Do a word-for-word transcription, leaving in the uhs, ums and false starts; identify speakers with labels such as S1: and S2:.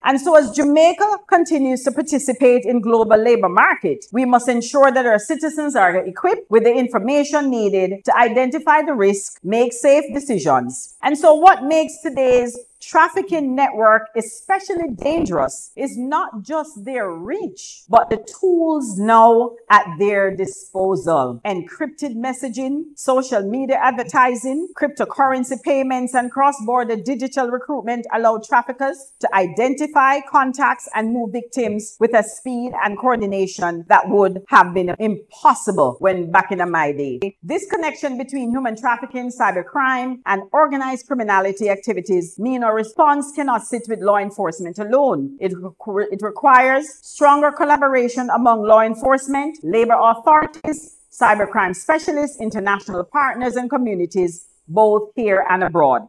S1: And so as Jamaica continues to participate in global labor market, we must ensure that our citizens are equipped with the information needed to identify the risk, make safe decisions. And so what makes today's trafficking network especially dangerous is not just their reach, but the tools now at their disposal. Encrypted messaging, social media advertising, cryptocurrency payments, and cross-border digital recruitment allow traffickers to identify contacts and move victims with a speed and coordination that would have been impossible when back in my day. This connection between human trafficking, cybercrime, and organized criminality activities mean our response cannot sit with law enforcement alone. It, it requires stronger collaboration among law enforcement, labor authorities, cybercrime specialists, international partners, and communities, both here and abroad.